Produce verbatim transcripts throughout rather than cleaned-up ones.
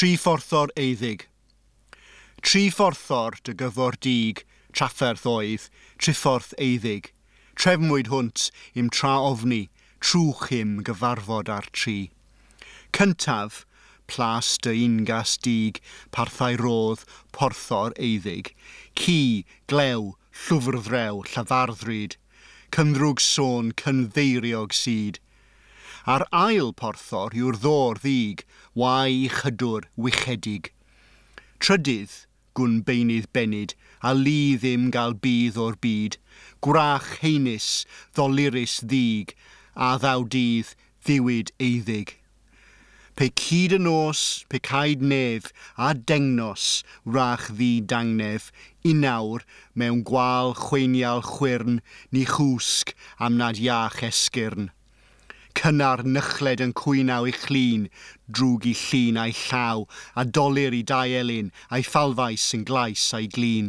Tri fforthor eiddig. Tri fforthor dy gyfor dig, trafferth oedd, trifforth eiddig. Trefnwyd hwnt im tra ofni, trwch im gyfarfod ar tri. Cyntaf, plas dy ungas dig, parthau rodd, porthor eiddig. Ci, glew, llwfrdrew, llafarddryd. Cynddrwg sôn, cynddeiriog syd. Ar ail porthor yw'r ddor ddig, wai chydwr wichedig. Trydydd, gwn beinydd benyd, a li ddim gael bydd o'r byd. Gwrach heinus, ddolurus ddig, a ddaw dydd, ddiwyd eiddig. Pe cyd y nos, pe caid nef, a dengnos, wrach ddi dangnef, unawr mewn gwal chweinial chwyrn, ni chwsg am nad iach esgyrn. Cynnar nychled yn cwynaw ei chlin, drwg i llun a'i llaw, a dolir i dau elyn, a'i falfais yn glais a'i glin.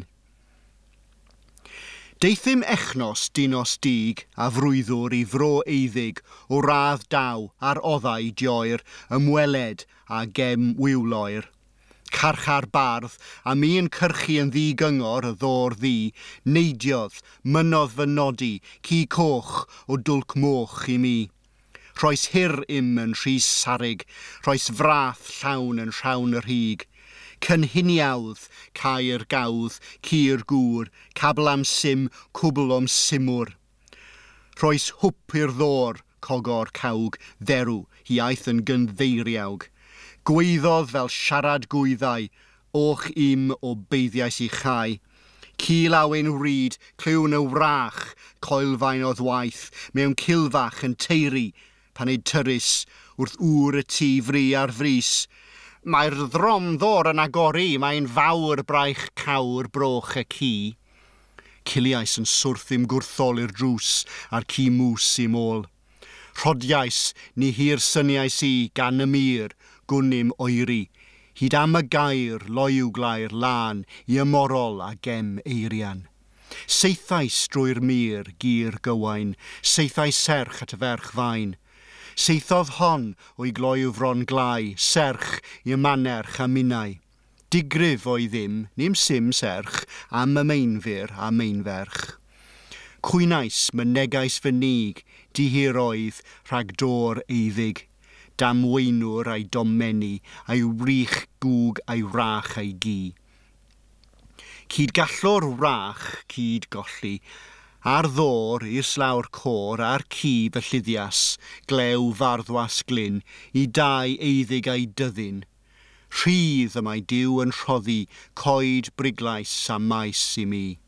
Deithim echnos dinos dig, a frwyddwr i fro eiddig, o radd daw ar oddau dioer, ymweled a gem wiwloer. Carchar bardd, a mi yn cyrchu yn ddi gyngor y ddor ddi, neidiodd, mynodd fy nodi, ci coch o dwlc moch i mi. Rhoes hir im yn rhys sarig, rhoes frath llawn yn rhawn yr hig. Cynhiniawdd, cair gawdd, cur gŵr, cabl am sim, cwbl om simwr. Rhoes hwp i'r ddor, cogor cawg, dderw, hi aeth yn gynddeiriawg. Gweiddodd fel siarad gwyddau, och im o beiddiais i chai. Cil awen ryd, clywn y wrach, coelfain o ddwaith, mewn cilfach yn teiri, pan ei tyrus, wrth ŵr y tŷ fri ar frys. Mae'r ddrom ddor yn agori, mae'n fawr braich cawr broch y ci. Ciliais yn swrth im gwrthol i'r drws, a'r ci mwys i môl. Rhodiais, ni hir syniais i gan y mir, gwnym oeri. Hyd am y gair, loiw glair, lan, i ymorol a gem eirian. Seithais drwy'r mir, gyr gywain, seithais serch at y ferch fain. Seithodd hon o'i gloiw fron glai, serch i ymanerch a minnau. Digrif o'i ddim, nim sim serch, am y meinfyr a meinferch. Cwynais mynegais fy nig, dihir oedd rhag dor eiddig. Damweinwr a'i domeni, a'i wrych gwg a'i wrach a'i gi. Cyd gallor wrach, cyd golli, a'r ddor i'r slawr côr a'r ci fy llyddias, glew farddwas glyn, i dau eiddig a'i dyddyn. Rhydd y mae diw yn rhoddi, coed briglais a maes i mi.